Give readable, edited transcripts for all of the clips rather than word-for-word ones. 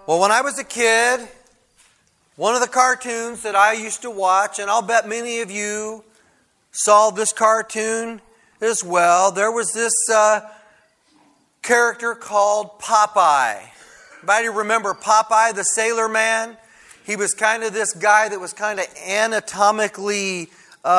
Well, when I was a kid, one of the cartoons that I used to watch, and I'll bet many of you saw this cartoon as well, there was this character called Popeye. Anybody remember Popeye the Sailor Man? He was kind of this guy that was kind of anatomically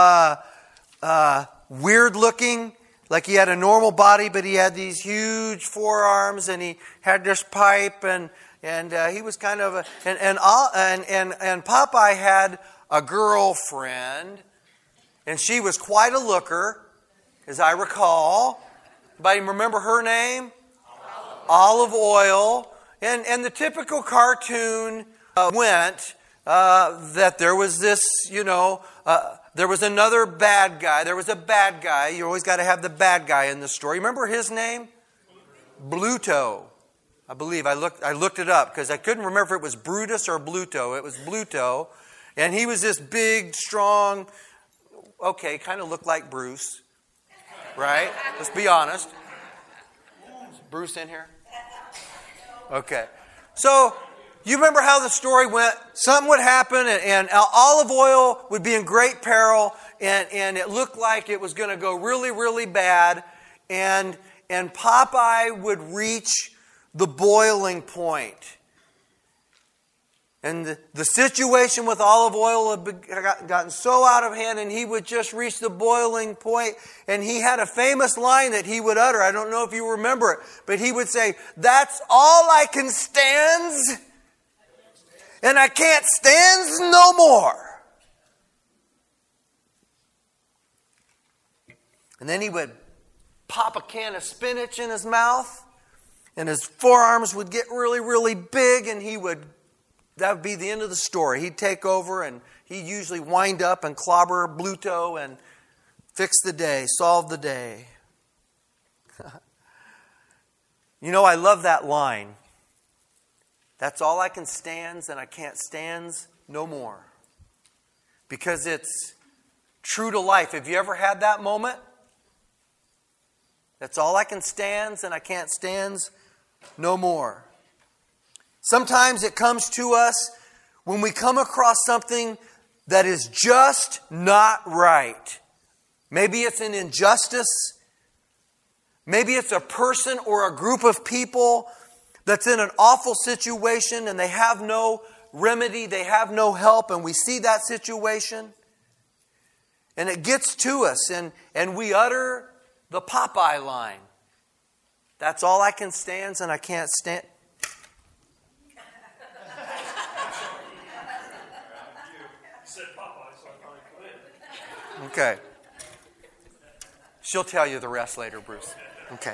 weird looking. Like he had a normal body, but he had these huge forearms, and he had this pipe, and he was kind of and Popeye had a girlfriend, and she was quite a looker, as I recall. Anybody remember her name? Olive Oyl. And the typical cartoon went that there was this, there was another bad guy. There was a bad guy. You always got to have the bad guy in the story. Remember his name? Bluto. I believe I looked it up because I couldn't remember if it was Brutus or Bluto. It was Bluto. And he was this big, strong, kind of looked like Bruce. Right? Let's be honest. Is Bruce in here? Okay. So, you remember how the story went? Something would happen and Olive Oyl would be in great peril and it looked like it was going to go really, really bad. And Popeye would reach the boiling point. And the situation with Olive Oyl had gotten so out of hand, and he would just reach the boiling point. And he had a famous line that he would utter. I don't know if you remember it, but he would say, "That's all I can stands, and I can't stands no more." And then he would pop a can of spinach in his mouth, and his forearms would get really, really big, and that would be the end of the story. He'd take over, and he'd usually wind up and clobber Bluto and fix the day, solve the day. I love that line. That's all I can stands, and I can't stands no more. Because it's true to life. Have you ever had that moment? That's all I can stands, and I can't stands no more. Sometimes it comes to us when we come across something that is just not right. Maybe it's an injustice. Maybe it's a person or a group of people that's in an awful situation and they have no remedy, they have no help, and we see that situation and it gets to us and we utter the Popeye line. That's all I can stands and I can't stand. Okay. She'll tell you the rest later, Bruce. Okay.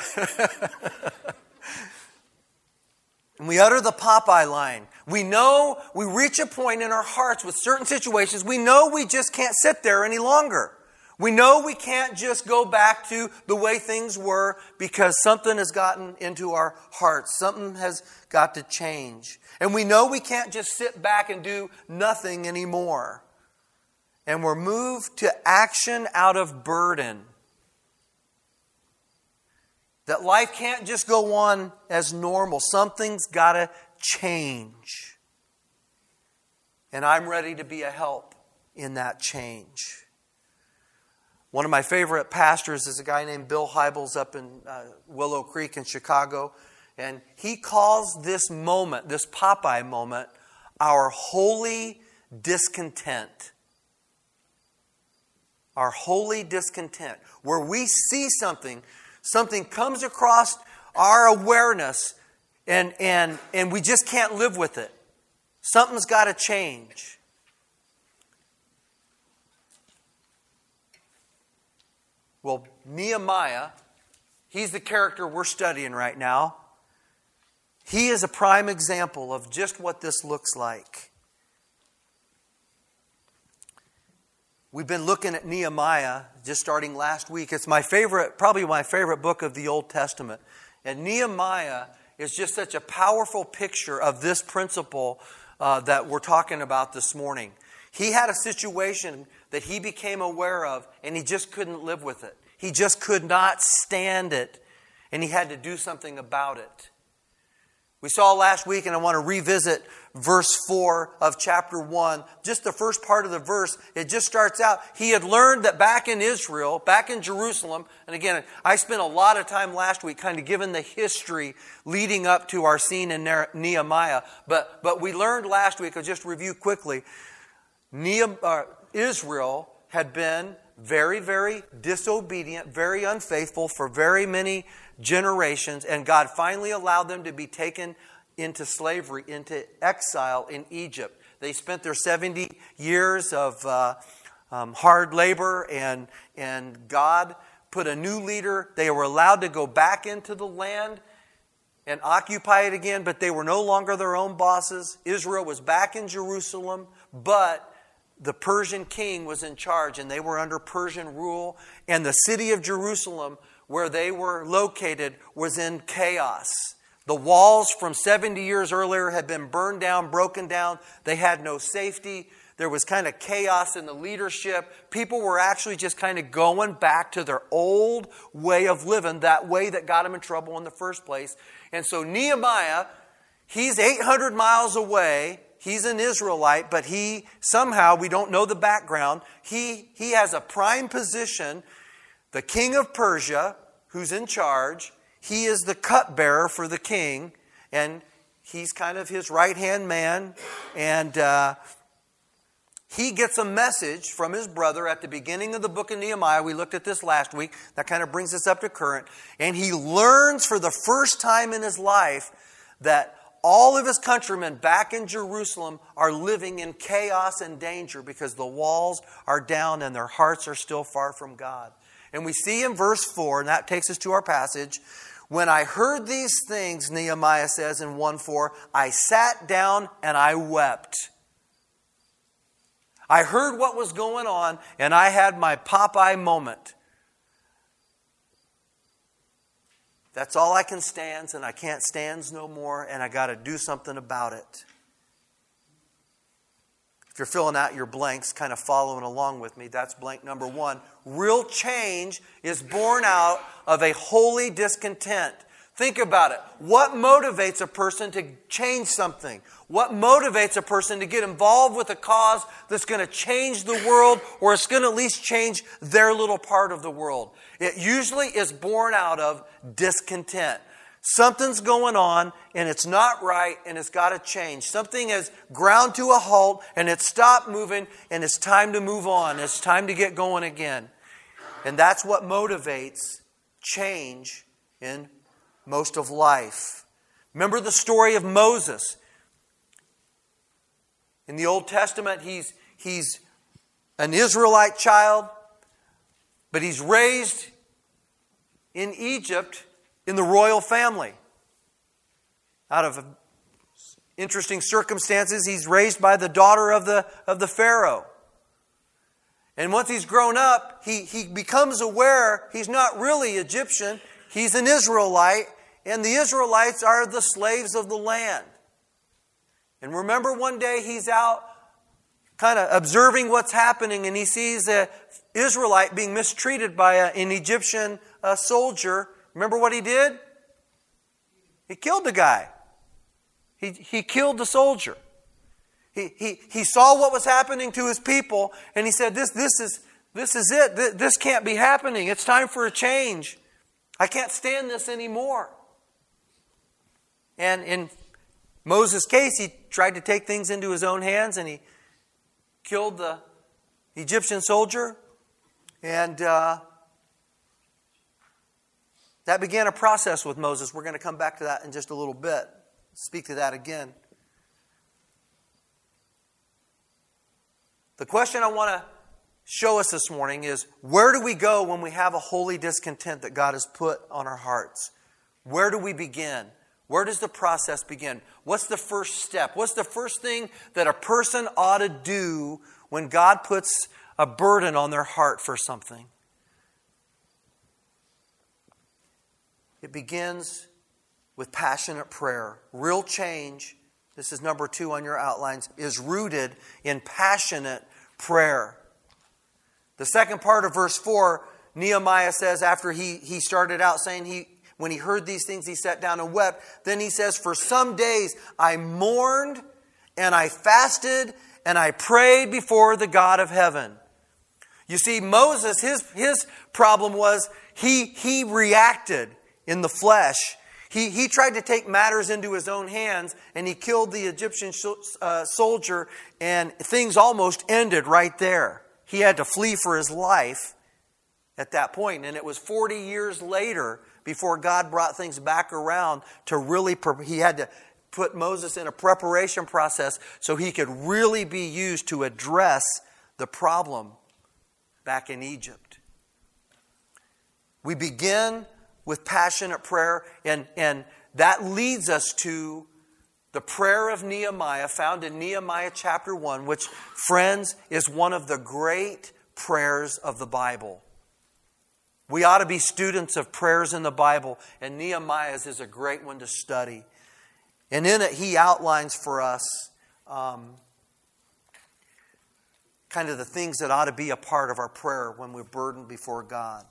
And we utter the Popeye line. We know we reach a point in our hearts with certain situations. We know we just can't sit there any longer. We know we can't just go back to the way things were because something has gotten into our hearts. Something has got to change. And we know we can't just sit back and do nothing anymore. And we're moved to action out of burden. That life can't just go on as normal. Something's got to change. And I'm ready to be a help in that change. One of my favorite pastors is a guy named Bill Hybels up in Willow Creek in Chicago. And he calls this moment, this Popeye moment, our holy discontent. Our holy discontent. Where we see something comes across our awareness and we just can't live with it. Something's got to change. Well, Nehemiah, he's the character we're studying right now. He is a prime example of just what this looks like. We've been looking at Nehemiah just starting last week. It's probably my favorite book of the Old Testament. And Nehemiah is just such a powerful picture of this principle that we're talking about this morning. He had a situation that he became aware of, and he just couldn't live with it. He just could not stand it, and he had to do something about it. We saw last week, and I want to revisit verse 4 of chapter 1. Just the first part of the verse, it just starts out. He had learned that back in Israel, back in Jerusalem, and again, I spent a lot of time last week kind of giving the history leading up to our scene in Nehemiah. But we learned last week, I'll just review quickly, Israel had been very, very disobedient, very unfaithful for very many generations, and God finally allowed them to be taken into slavery, into exile in Egypt. They spent their 70 years of hard labor, and God put a new leader. They were allowed to go back into the land and occupy it again, but they were no longer their own bosses. Israel was back in Jerusalem, but the Persian king was in charge, and they were under Persian rule, and the city of Jerusalem, where they were located, was in chaos. The walls from 70 years earlier had been burned down, broken down. They had no safety. There was kind of chaos in the leadership. People were actually just kind of going back to their old way of living, that way that got them in trouble in the first place. And so Nehemiah, he's 800 miles away. He's an Israelite, but he somehow, we don't know the background, he has a prime position. The king of Persia, who's in charge, he is the cupbearer for the king, and he's kind of his right-hand man. And he gets a message from his brother at the beginning of the book of Nehemiah. We looked at this last week. That kind of brings us up to current. And he learns for the first time in his life that all of his countrymen back in Jerusalem are living in chaos and danger because the walls are down and their hearts are still far from God. And we see in verse 4, and that takes us to our passage, when I heard these things, Nehemiah says in 1:4, I sat down and I wept. I heard what was going on, and I had my Popeye moment. That's all I can stand, and I can't stand no more, and I got to do something about it. If you're filling out your blanks, kind of following along with me, that's blank number 1. Real change is born out of a holy discontent. Think about it. What motivates a person to change something? What motivates a person to get involved with a cause that's going to change the world, or it's going to at least change their little part of the world? It usually is born out of discontent. Something's going on, and it's not right, and it's got to change. Something has ground to a halt, and it's stopped moving, and it's time to move on. It's time to get going again. And that's what motivates change in most of life. Remember the story of Moses. In the Old Testament, he's an Israelite child, but he's raised in Egypt in the royal family. Out of interesting circumstances, he's raised by the daughter of the Pharaoh. And once he's grown up, he becomes aware he's not really Egyptian. He's an Israelite, and the Israelites are the slaves of the land. And remember, one day he's out kind of observing what's happening, and he sees an Israelite being mistreated by an Egyptian soldier. Remember what he did? He killed the guy. He killed the soldier. He saw what was happening to his people, and he said, This is it. This can't be happening. It's time for a change. I can't stand this anymore. And in Moses' case, he tried to take things into his own hands, and he killed the Egyptian soldier. And that began a process with Moses. We're going to come back to that in just a little bit. Speak to that again. The question I want to show us this morning is, where do we go when we have a holy discontent that God has put on our hearts? Where do we begin? Where does the process begin? What's the first step? What's the first thing that a person ought to do when God puts a burden on their heart for something? It begins with passionate prayer. Real change, this is number 2 on your outlines, is rooted in passionate prayer. The second part of verse 4, Nehemiah says, after he started out saying he when he heard these things, he sat down and wept. Then he says, for some days I mourned and I fasted and I prayed before the God of heaven. You see, Moses, his problem was he reacted in the flesh. He tried to take matters into his own hands, and he killed the Egyptian soldier, and things almost ended right there. He had to flee for his life at that point, and it was 40 years later before God brought things back around to really, he had to put Moses in a preparation process so he could really be used to address the problem back in Egypt. We begin with passionate prayer, and that leads us to the prayer of Nehemiah, found in Nehemiah chapter 1, which, friends, is one of the great prayers of the Bible. We ought to be students of prayers in the Bible, and Nehemiah's is a great one to study. And in it, he outlines for us kind of the things that ought to be a part of our prayer when we're burdened before God.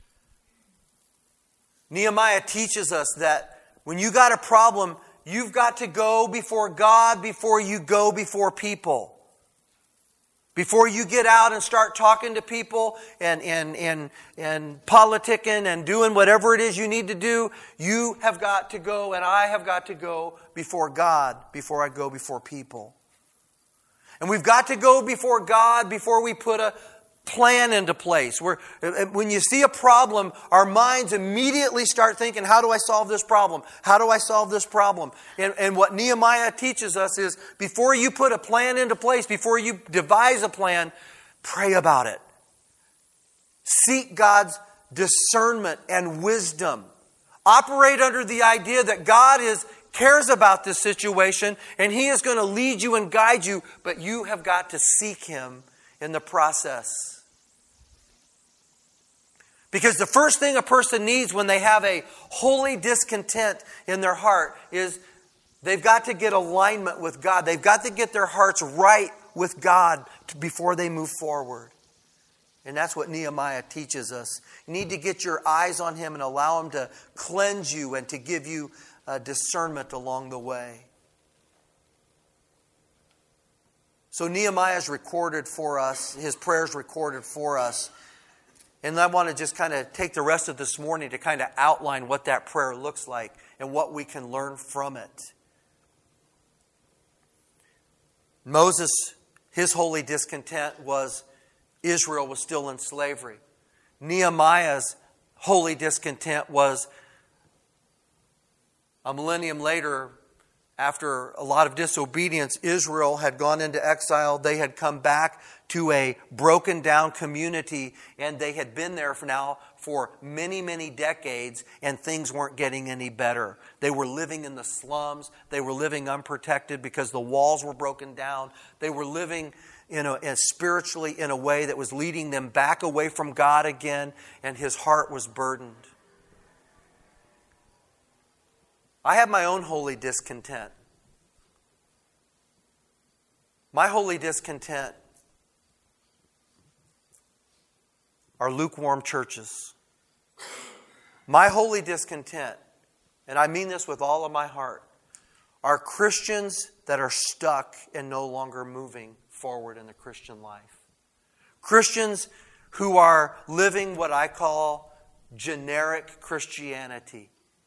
Nehemiah teaches us that when you got a problem, you've got to go before God before you go before people. Before you get out and start talking to people and politicking and doing whatever it is you need to do, you have got to go, and I have got to go before God before I go before people. And we've got to go before God before we put a plan into place. When you see a problem, our minds immediately start thinking, how do I solve this problem? How do I solve this problem? And what Nehemiah teaches us is, before you put a plan into place, before you devise a plan, pray about it. Seek God's discernment and wisdom. Operate under the idea that God cares about this situation and He is going to lead you and guide you, but you have got to seek Him in the process. Because the first thing a person needs when they have a holy discontent in their heart is they've got to get alignment with God. They've got to get their hearts right with God before they move forward. And that's what Nehemiah teaches us. You need to get your eyes on Him and allow Him to cleanse you and to give you discernment along the way. So Nehemiah's recorded for us, his prayers recorded for us. And I want to just kind of take the rest of this morning to kind of outline what that prayer looks like and what we can learn from it. Moses, his holy discontent was Israel was still in slavery. Nehemiah's holy discontent was a millennium later, after a lot of disobedience, Israel had gone into exile. They had come back to a broken down community, and they had been there for many, many decades, and things weren't getting any better. They were living in the slums. They were living unprotected because the walls were broken down. They were living spiritually in a way that was leading them back away from God again, and his heart was burdened. I have my own holy discontent. My holy discontent are lukewarm churches. My holy discontent, and I mean this with all of my heart, are Christians that are stuck and no longer moving forward in the Christian life. Christians who are living what I call generic Christianity.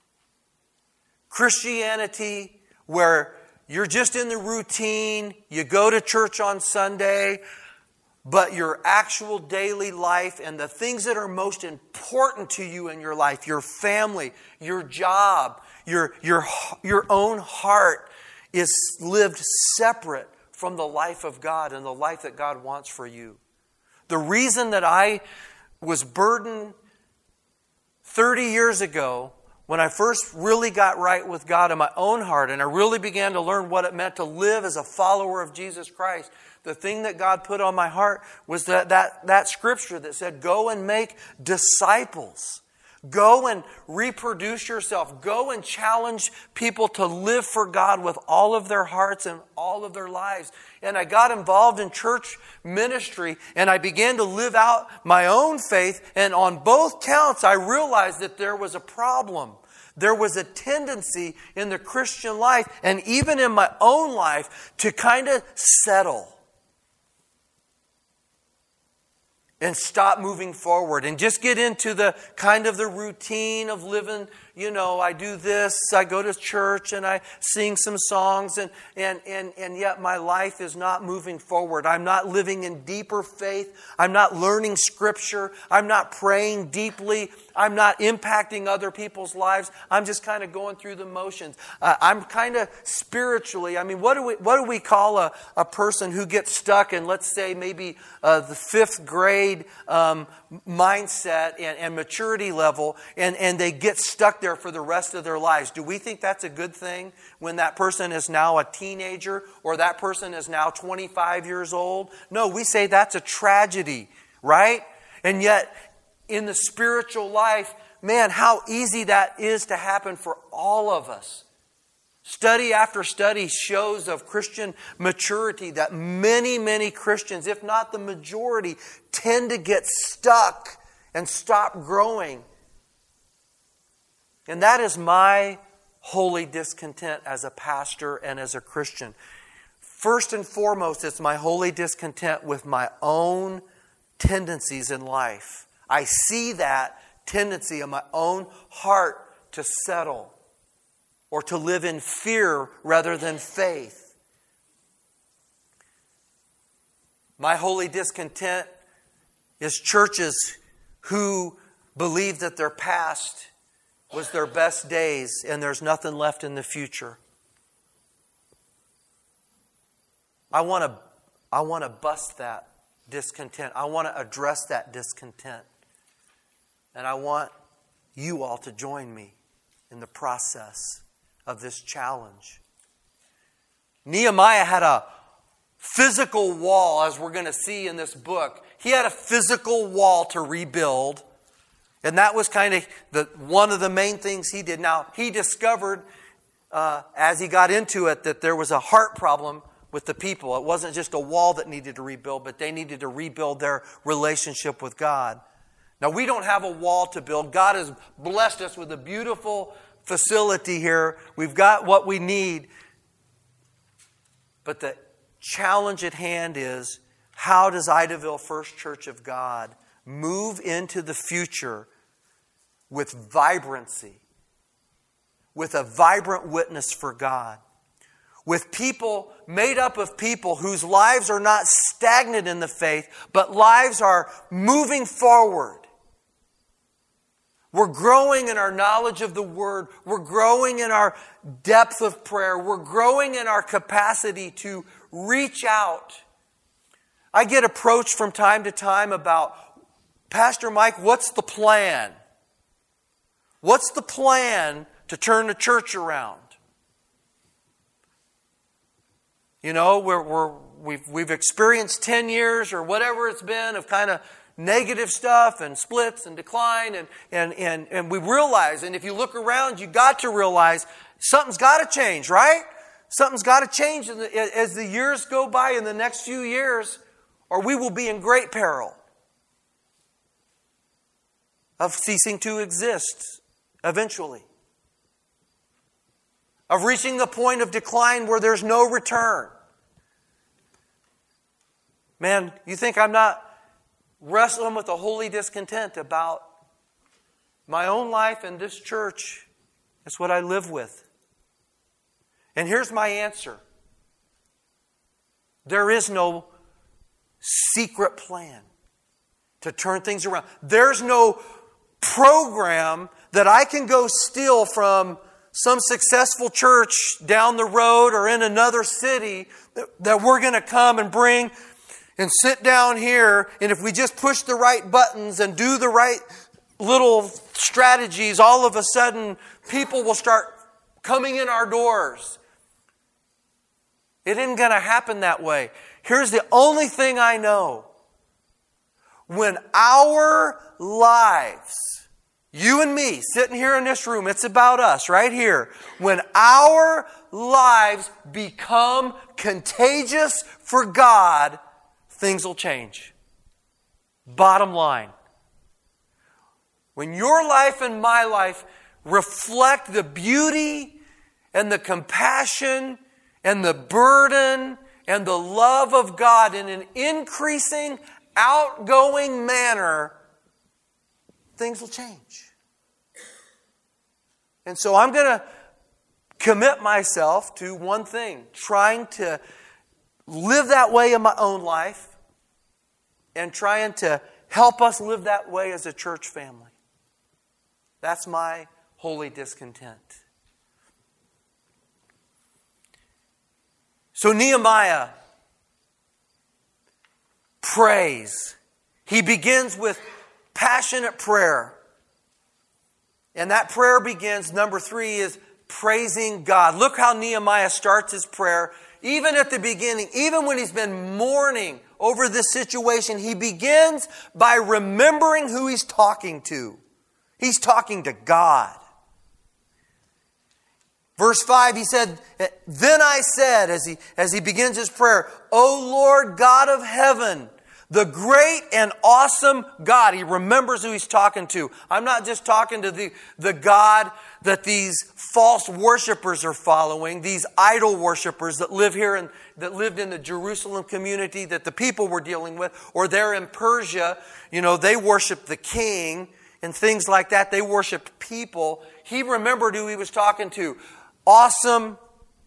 Christianity where you're just in the routine, you go to church on Sunday, but your actual daily life and the things that are most important to you in your life, your family, your job, your own heart is lived separate from the life of God and the life that God wants for you. The reason that I was burdened 30 years ago, when I first really got right with God in my own heart and I really began to learn what it meant to live as a follower of Jesus Christ, the thing that God put on my heart was that scripture that said, go and make disciples. Go and reproduce yourself. Go and challenge people to live for God with all of their hearts and all of their lives. And I got involved in church ministry and I began to live out my own faith. And on both counts, I realized that there was a problem. there was a tendency in the Christian life, and even in my own life, to kind of settle and stop moving forward and just get into the kind of the routine of living. I do this, I go to church and I sing some songs, and yet my life is not moving forward. I'm not living in deeper faith. I'm not learning Scripture. I'm not praying deeply. I'm not impacting other people's lives. I'm just kind of going through the motions. I'm kind of spiritually, what do we call a person who gets stuck in, let's say, maybe the 5th grade mindset and maturity level, and they get stuck there for the rest of their lives? Do we think that's a good thing when that person is now a teenager or that person is now 25 years old? No, we say that's a tragedy, right? And yet, in the spiritual life, man, how easy that is to happen for all of us. Study after study shows of Christian maturity that many, many Christians, if not the majority, tend to get stuck and stop growing. And that is my holy discontent as a pastor and as a Christian. First and foremost, it's my holy discontent with my own tendencies in life. I see that tendency in my own heart to settle or to live in fear rather than faith. My holy discontent is churches who believe that their past was their best days and there's nothing left in the future. I want to bust that discontent. I want to address that discontent. And I want you all to join me in the process of this challenge. Nehemiah had a physical wall, as we're going to see in this book. He had a physical wall to rebuild. And that was kind of one of the main things he did. Now, he discovered as he got into it that there was a heart problem with the people. It wasn't just a wall that needed to rebuild, but they needed to rebuild their relationship with God. Now, we don't have a wall to build. God has blessed us with a beautiful facility here. We've got what we need. But the challenge at hand is, how does Idaville First Church of God move into the future with vibrancy, with a vibrant witness for God, with people made up of people whose lives are not stagnant in the faith, but lives are moving forward. We're growing in our knowledge of the Word. We're growing in our depth of prayer. We're growing in our capacity to reach out. I get approached from time to time about, Pastor Mike, what's the plan? What's the plan to turn the church around? You know, we've experienced 10 years or whatever it's been of kind of negative stuff and splits and decline, and we realize, and if you look around, you got to realize something's got to change, right? Something's got to change as the years go by in the next few years, or we will be in great peril of ceasing to exist eventually, of reaching the point of decline where there's no return. Man, you think I'm not wrestling with a holy discontent about my own life and this church? That's what I live with. And here's my answer. There is no secret plan to turn things around. There's no program that I can go steal from some successful church down the road or in another city that we're going to come and bring and sit down here, and if we just push the right buttons and do the right little strategies, all of a sudden people will start coming in our doors. It isn't going to happen that way. Here's the only thing I know. When our lives, you and me, sitting here in this room, it's about us right here. When our lives become contagious for God, things will change. Bottom line. When your life and my life reflect the beauty and the compassion and the burden and the love of God in an increasing, outgoing manner, things will change. And so I'm going to commit myself to one thing, trying to live that way in my own life and trying to help us live that way as a church family. That's my holy discontent. So Nehemiah prays. He begins with passionate prayer. And that prayer begins, number 3 is praising God. Look how Nehemiah starts his prayer. Even at the beginning, even when he's been mourning over this situation, he begins by remembering who he's talking to. He's talking to God. Verse 5, he said, "Then I said," as he begins his prayer, "O Lord God of heaven, the great and awesome God." He remembers who he's talking to. I'm not just talking to the God that these false worshipers are following, these idol worshipers that live here and that lived in the Jerusalem community that the people were dealing with, or they're in Persia. You know, they worship the king and things like that. They worshiped people. He remembered who he was talking to. Awesome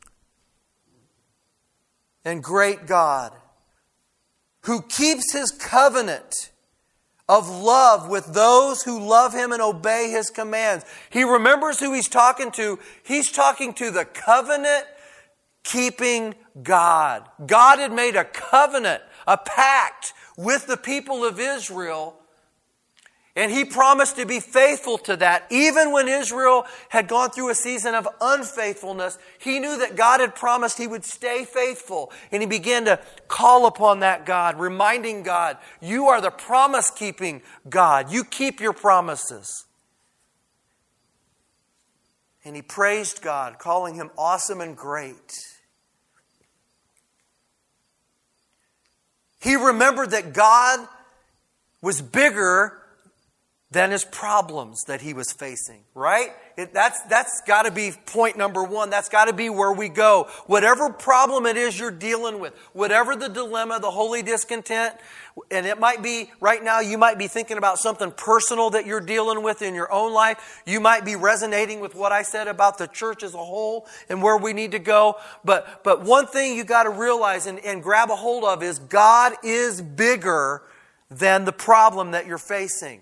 and great God, who keeps His covenant of love with those who love Him and obey His commands. He remembers who he's talking to. He's talking to the covenant-keeping God. God had made a covenant, a pact with the people of Israel, and He promised to be faithful to that. Even when Israel had gone through a season of unfaithfulness, He knew that God had promised He would stay faithful. And he began to call upon that God, reminding God, "You are the promise-keeping God. You keep your promises." And he praised God, calling Him awesome and great. He remembered that God was bigger than his problems that he was facing, right? That's got to be point number 1. That's got to be where we go. Whatever problem it is you're dealing with, whatever the dilemma, the holy discontent, and it might be, right now, you might be thinking about something personal that you're dealing with in your own life. You might be resonating with what I said about the church as a whole and where we need to go. But one thing you got to realize and grab a hold of is God is bigger than the problem that you're facing.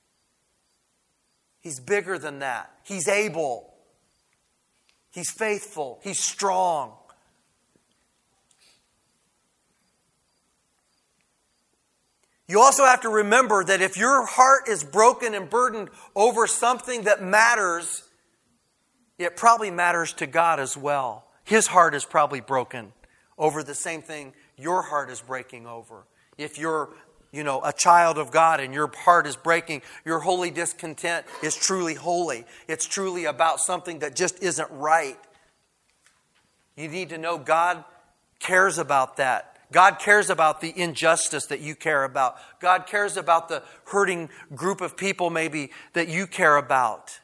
He's bigger than that. He's able. He's faithful. He's strong. You also have to remember that if your heart is broken and burdened over something that matters, it probably matters to God as well. His heart is probably broken over the same thing your heart is breaking over. If you're a child of God and your heart is breaking, your holy discontent is truly holy. It's truly about something that just isn't right. You need to know God cares about that. God cares about the injustice that you care about. God cares about the hurting group of people maybe that you care about.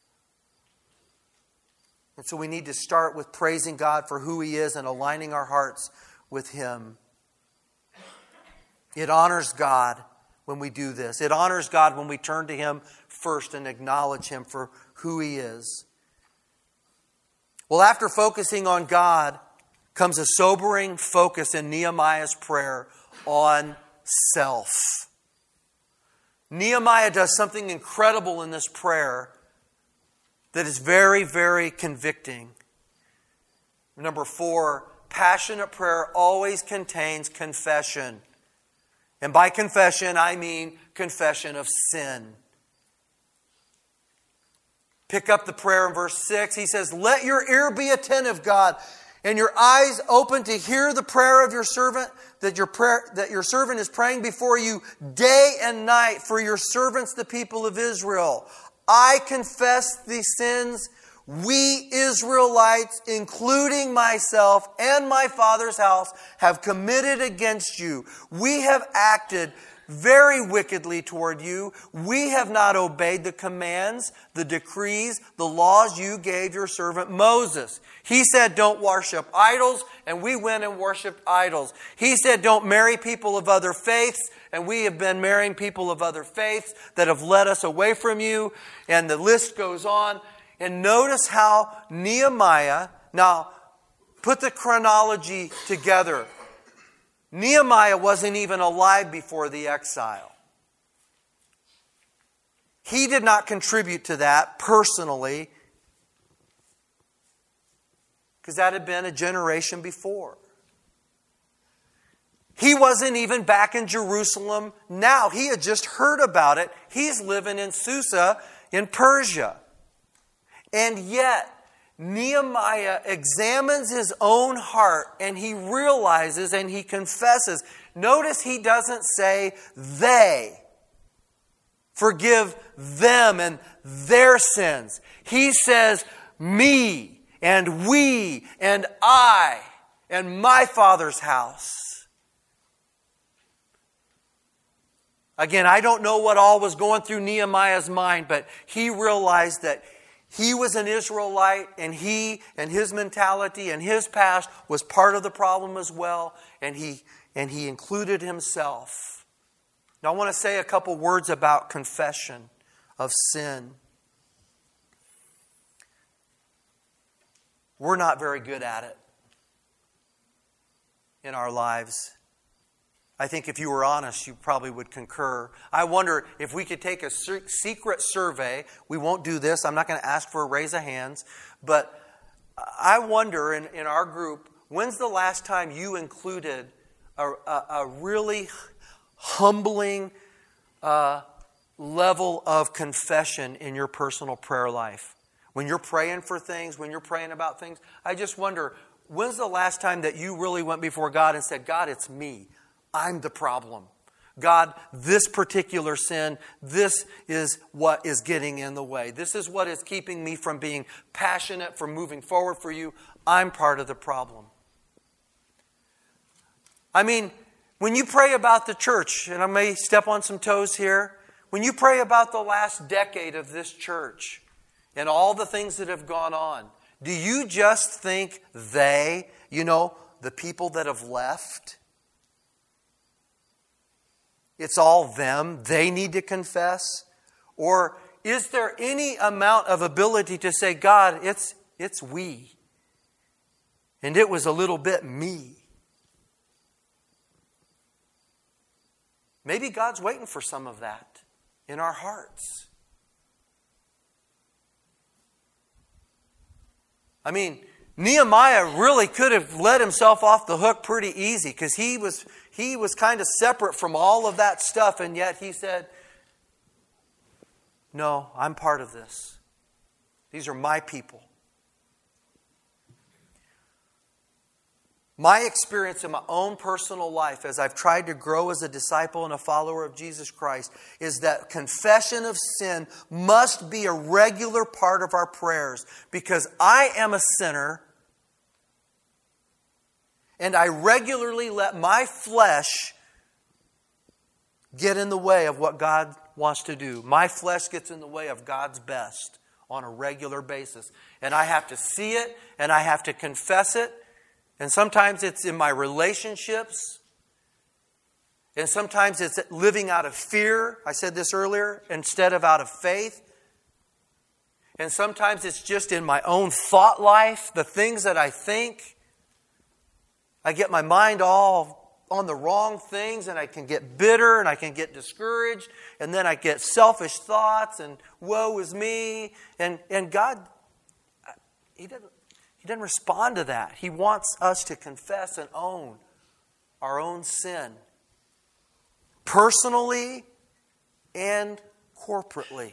And so we need to start with praising God for who He is and aligning our hearts with Him. It honors God when we do this. It honors God when we turn to Him first and acknowledge Him for who He is. Well, after focusing on God comes a sobering focus in Nehemiah's prayer on self. Nehemiah does something incredible in this prayer that is very, very convicting. Number 4, passionate prayer always contains confession. And by confession, I mean confession of sin. Pick up the prayer in verse 6. He says, "Let your ear be attentive, God, and your eyes open to hear the prayer of your servant, that your servant is praying before you day and night for your servants, the people of Israel. I confess these sins. We Israelites, including myself and my father's house, have committed against you. We have acted very wickedly toward you. We have not obeyed the commands, the decrees, the laws you gave your servant Moses. He said, don't worship idols, and we went and worshiped idols. He said, don't marry people of other faiths, and we have been marrying people of other faiths that have led us away from you. And the list goes on. And notice how Nehemiah, now put the chronology together. Nehemiah wasn't even alive before the exile. He did not contribute to that personally, because that had been a generation before. He wasn't even back in Jerusalem now. He had just heard about it. He's living in Susa in Persia. And yet, Nehemiah examines his own heart and he realizes and he confesses. Notice he doesn't say they. Forgive them and their sins. He says me and we and I and my Father's house. Again, I don't know what all was going through Nehemiah's mind, but he realized that he was an Israelite, and he and his mentality and his past was part of the problem as well, and he included himself. Now I want to say a couple words about confession of sin. We're not very good at it in our lives. I think if you were honest, you probably would concur. I wonder if we could take a secret survey. We won't do this. I'm not going to ask for a raise of hands. But I wonder in our group, when's the last time you included a really humbling level of confession in your personal prayer life? When you're praying for things, when you're praying about things, I just wonder, when's the last time that you really went before God and said, God, it's me. I'm the problem. God, this particular sin, this is what is getting in the way. This is what is keeping me from being passionate, from moving forward for you. I'm part of the problem. I mean, when you pray about the church, and I may step on some toes here, when you pray about the last decade of this church and all the things that have gone on, do you just think they, the people that have left, it's all them, they need to confess? Or is there any amount of ability to say, God, it's we, and it was a little bit me? Maybe God's waiting for some of that in our hearts. I mean, Nehemiah really could have let himself off the hook pretty easy, because he was kind of separate from all of that stuff, and yet he said, no, I'm part of this. These are my people. My experience in my own personal life as I've tried to grow as a disciple and a follower of Jesus Christ is that confession of sin must be a regular part of our prayers, because I am a sinner and I regularly let my flesh get in the way of what God wants to do. My flesh gets in the way of God's best on a regular basis. And I have to see it, and I have to confess it. And sometimes it's in my relationships. And sometimes it's living out of fear. I said this earlier, instead of out of faith. And sometimes it's just in my own thought life, the things that I think. I get my mind all on the wrong things, and I can get bitter, and I can get discouraged, and then I get selfish thoughts, and woe is me. And God, He doesn't respond to that. He wants us to confess and own our own sin, personally and corporately.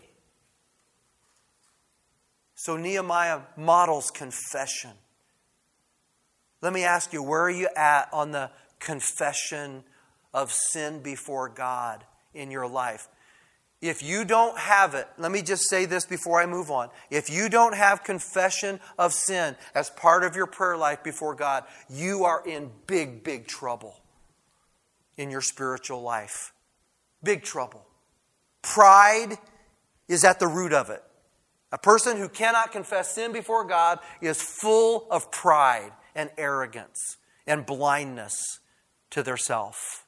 So Nehemiah models confession. Let me ask you, where are you at on the confession of sin before God in your life? If you don't have it, let me just say this before I move on. If you don't have confession of sin as part of your prayer life before God, you are in big, big trouble in your spiritual life. big trouble. Pride is at the root of it. A person who cannot confess sin before God is full of pride and arrogance and blindness to their self.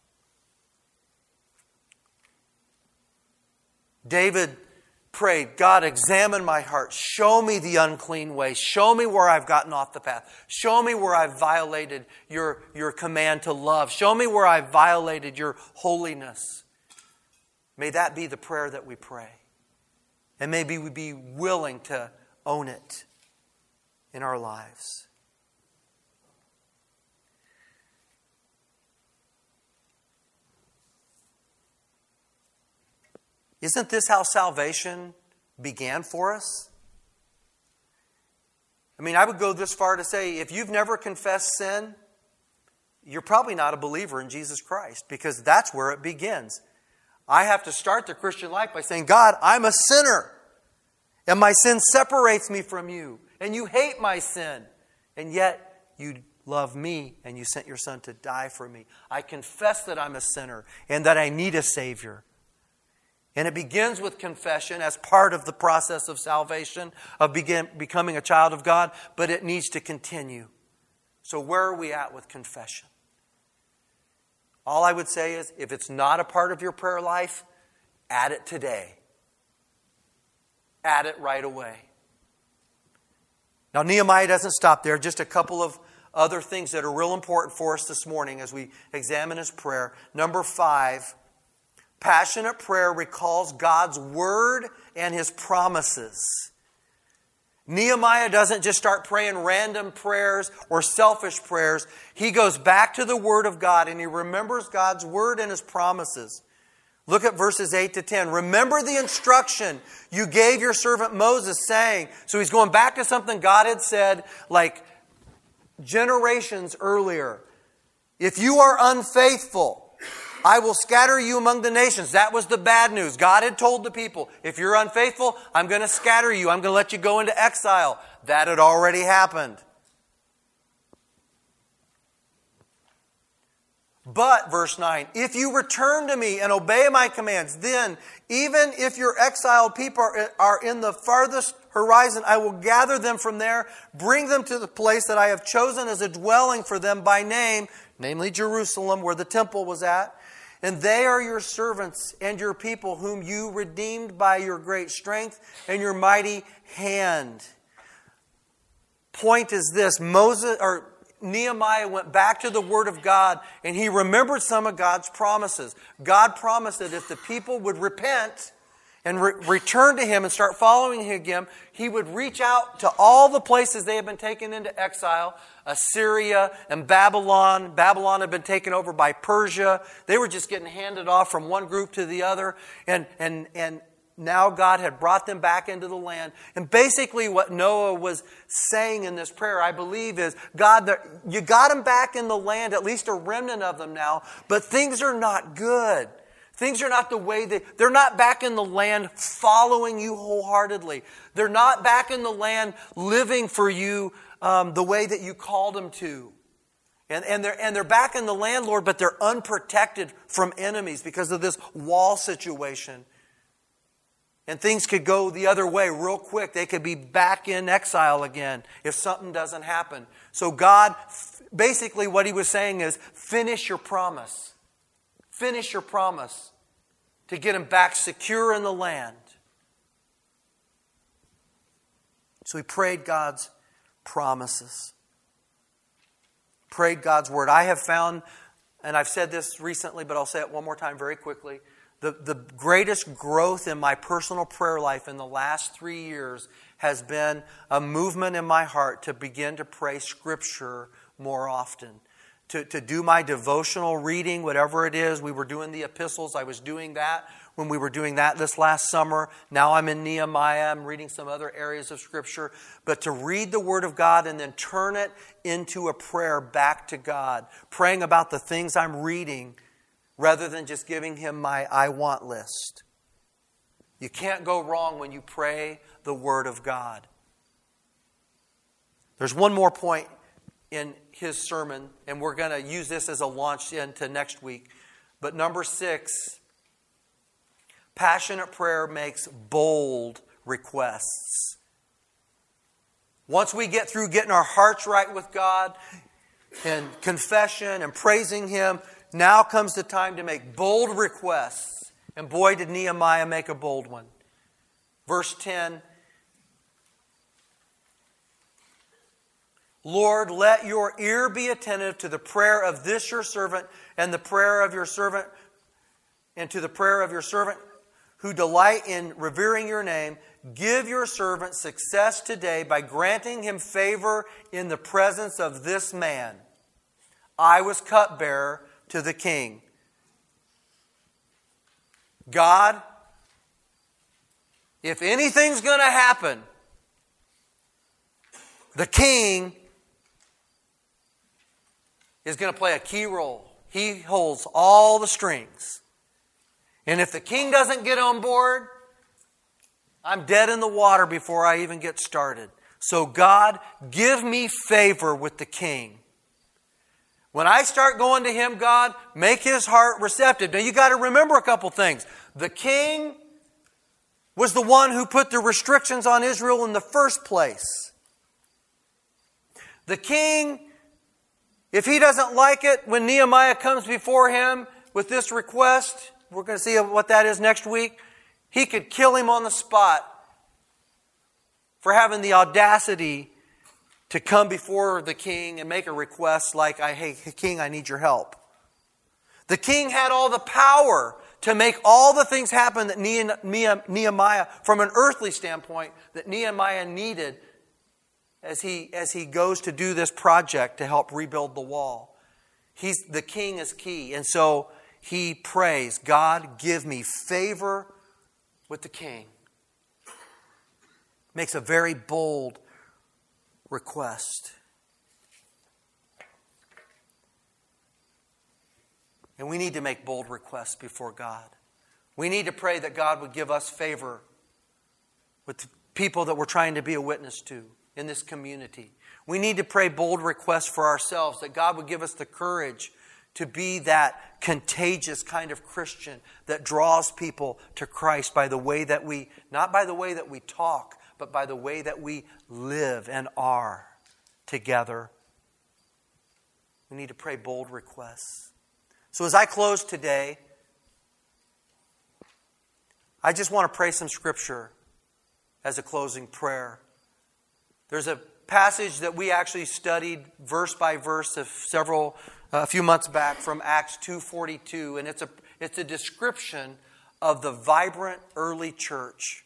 David prayed, God, examine my heart. Show me the unclean way. Show me where I've gotten off the path. Show me where I've violated your command to love. Show me where I've violated your holiness. May that be the prayer that we pray. And maybe we be willing to own it in our lives. Isn't this how salvation began for us? I mean, I would go this far to say, if you've never confessed sin, you're probably not a believer in Jesus Christ, because that's where it begins. I have to start the Christian life by saying, God, I'm a sinner, and my sin separates me from you, and you hate my sin, and yet you love me, and you sent your Son to die for me. I confess that I'm a sinner, and that I need a Savior. And it begins with confession as part of the process of salvation, of becoming a child of God, but it needs to continue. So where are we at with confession? All I would say is, if it's not a part of your prayer life, add it today. Add it right away. Now, Nehemiah doesn't stop there. Just a couple of other things that are real important for us this morning as we examine his prayer. Number 5, passionate prayer recalls God's word and his promises. Nehemiah doesn't just start praying random prayers or selfish prayers. He goes back to the Word of God and he remembers God's Word and His promises. Look at verses 8 to 10. Remember the instruction you gave your servant Moses, saying. So he's going back to something God had said like generations earlier. If you are unfaithful, I will scatter you among the nations. That was the bad news. God had told the people, if you're unfaithful, I'm going to scatter you. I'm going to let you go into exile. That had already happened. But, verse 9, if you return to me and obey my commands, then, even if your exiled people are in the farthest horizon, I will gather them from there, bring them to the place that I have chosen as a dwelling for them by name, namely Jerusalem, where the temple was at. And they are your servants and your people, whom you redeemed by your great strength and your mighty hand. Point is this: Nehemiah went back to the Word of God and he remembered some of God's promises. God promised that if the people would repent and return to Him and start following Him again, He would reach out to all the places they had been taken into exile. Assyria and Babylon. Babylon had been taken over by Persia. They were just getting handed off from one group to the other. And now God had brought them back into the land. And basically what Noah was saying in this prayer, I believe, is, God, you got them back in the land, at least a remnant of them now, but things are not good. Things are not the way they're not back in the land following you wholeheartedly. They're not back in the land living for you the way that you called them to. And they're back in the land, Lord, but they're unprotected from enemies because of this wall situation. And things could go the other way real quick. They could be back in exile again if something doesn't happen. So God, basically what He was saying is, finish your promise. Finish your promise to get them back secure in the land. So he prayed God's promises. Prayed God's word. I have found, and I've said this recently, but I'll say it one more time very quickly, the greatest growth in my personal prayer life in the last 3 years has been a movement in my heart to begin to pray Scripture more often. To do my devotional reading, whatever it is. We were doing the epistles. I was doing that when we were doing that this last summer. Now I'm in Nehemiah. I'm reading some other areas of Scripture. But to read the Word of God and then turn it into a prayer back to God. Praying about the things I'm reading rather than just giving Him my I want list. You can't go wrong when you pray the Word of God. There's one more point in his sermon, and we're going to use this as a launch into next week. But number 6, Passionate prayer makes bold requests. Once we get through getting our hearts right with God and confession and praising Him, now comes the time to make bold requests. And boy, did Nehemiah make a bold one. Verse 10, Lord, let your ear be attentive to the prayer of this your servant and the prayer of your servant and to the prayer of your servant who delight in revering your name. Give your servant success today by granting him favor in the presence of this man. I was cupbearer to the king. God, if anything's going to happen, the king is going to play a key role. He holds all the strings. And if the king doesn't get on board, I'm dead in the water before I even get started. So God, give me favor with the king. When I start going to him, God, make his heart receptive. Now you got to remember a couple things. The king was the one who put the restrictions on Israel in the first place. The king, if he doesn't like it when Nehemiah comes before him with this request, we're going to see what that is next week, he could kill him on the spot for having the audacity to come before the king and make a request like, hey, king, I need your help. The king had all the power to make all the things happen that Nehemiah, from an earthly standpoint, that Nehemiah needed as he goes to do this project to help rebuild the wall. The king is key. And so he prays, God, give me favor with the king. Makes a very bold request. And we need to make bold requests before God. We need to pray that God would give us favor with the people that we're trying to be a witness to in this community. We need to pray bold requests for ourselves, that God would give us the courage to be that contagious kind of Christian that draws people to Christ by the way that we, not by the way that we talk, but by the way that we live and are together. We need to pray bold requests. So as I close today, I just want to pray some scripture as a closing prayer. There's a passage that we actually studied verse by verse a few months back from Acts 2:42, and it's a description of the vibrant early church.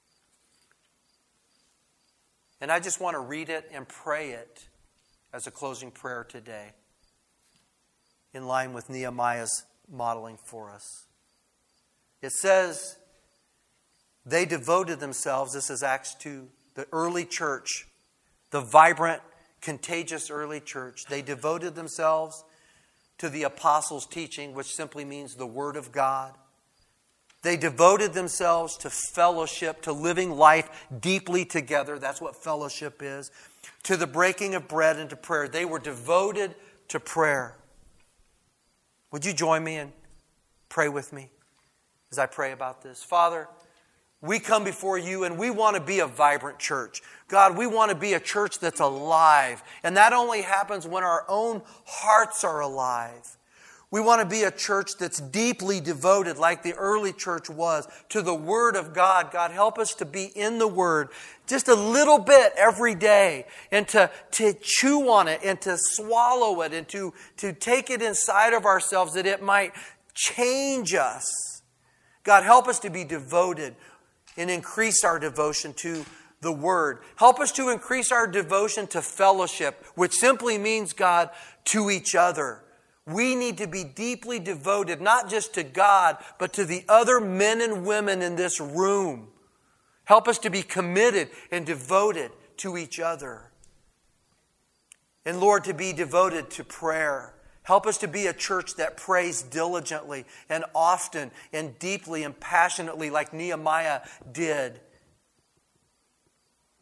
And I just want to read it and pray it as a closing prayer today, in line with Nehemiah's modeling for us. It says, they devoted themselves, this is Acts 2, the early church, the vibrant, contagious early church. They devoted themselves to the apostles' teaching, which simply means the Word of God. They devoted themselves to fellowship, to living life deeply together. That's what fellowship is. To the breaking of bread and to prayer. They were devoted to prayer. Would you join me and pray with me as I pray about this? Father, we come before you and we want to be a vibrant church. God, we want to be a church that's alive. And that only happens when our own hearts are alive. We want to be a church that's deeply devoted, like the early church was, to the Word of God. God, help us to be in the Word just a little bit every day, and to chew on it, and to swallow it, and to take it inside of ourselves that it might change us. God, help us to be devoted and increase our devotion to the Word. Help us to increase our devotion to fellowship, which simply means, God, to each other. We need to be deeply devoted, not just to God, but to the other men and women in this room. Help us to be committed and devoted to each other. And Lord, to be devoted to prayer. Help us to be a church that prays diligently and often and deeply and passionately like Nehemiah did.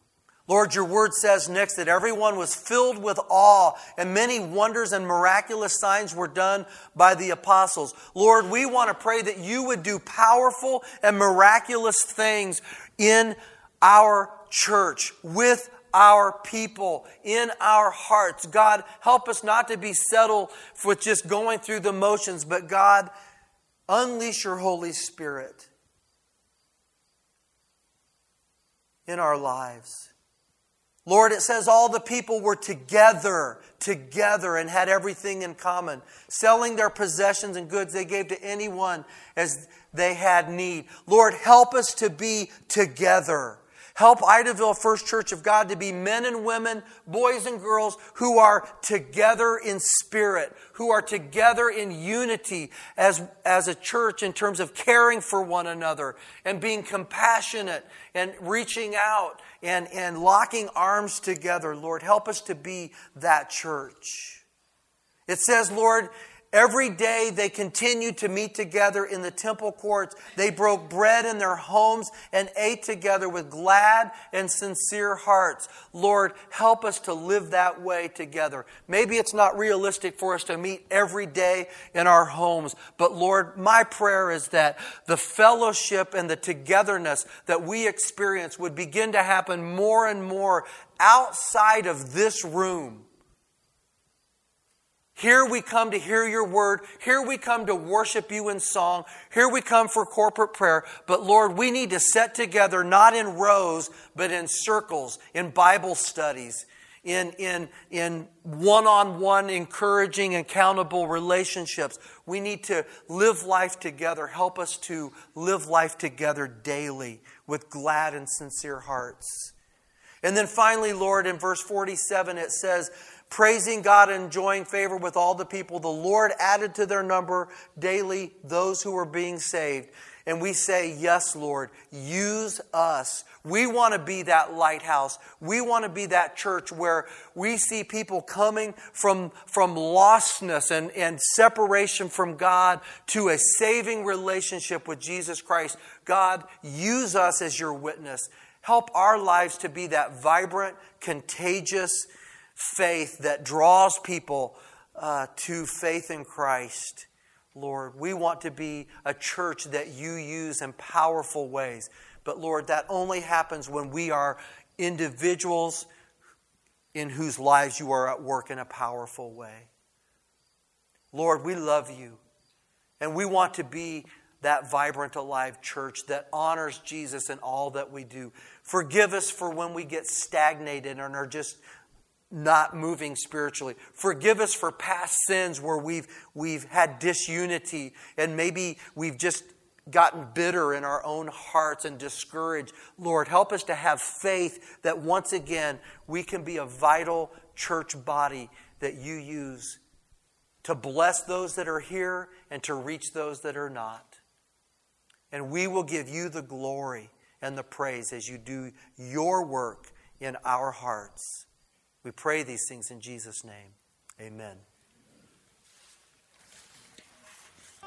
Lord, your word says next that everyone was filled with awe and many wonders and miraculous signs were done by the apostles. Lord, we want to pray that you would do powerful and miraculous things in our church, with our people, in our hearts. God, help us not to be settled with just going through the motions, but God, unleash your Holy Spirit in our lives. Lord, it says all the people were together and had everything in common. Selling their possessions and goods they gave to anyone as they had need. Lord, help us to be together. Help Idaville First Church of God to be men and women, boys and girls who are together in spirit, who are together in unity as a church in terms of caring for one another and being compassionate and reaching out and locking arms together. Lord, help us to be that church. It says, Lord, every day they continued to meet together in the temple courts. They broke bread in their homes and ate together with glad and sincere hearts. Lord, help us to live that way together. Maybe it's not realistic for us to meet every day in our homes, but Lord, my prayer is that the fellowship and the togetherness that we experience would begin to happen more and more outside of this room. Here we come to hear your word. Here we come to worship you in song. Here we come for corporate prayer. But Lord, we need to sit together not in rows, but in circles, in Bible studies, in one-on-one encouraging, accountable relationships. We need to live life together. Help us to live life together daily with glad and sincere hearts. And then finally, Lord, in verse 47, it says, praising God and enjoying favor with all the people, the Lord added to their number daily those who were being saved. And we say, yes, Lord, use us. We want to be that lighthouse. We want to be that church where we see people coming from lostness and separation from God to a saving relationship with Jesus Christ. God, use us as your witness. Help our lives to be that vibrant, contagious faith that draws people to faith in Christ. Lord, we want to be a church that you use in powerful ways. But Lord, that only happens when we are individuals in whose lives you are at work in a powerful way. Lord, we love you. And we want to be that vibrant, alive church that honors Jesus in all that we do. Forgive us for when we get stagnated and are just not moving spiritually. Forgive us for past sins where we've had disunity and maybe we've just gotten bitter in our own hearts and discouraged. Lord, help us to have faith that once again we can be a vital church body that you use to bless those that are here and to reach those that are not. And we will give you the glory and the praise as you do your work in our hearts. We pray these things in Jesus' name. Amen.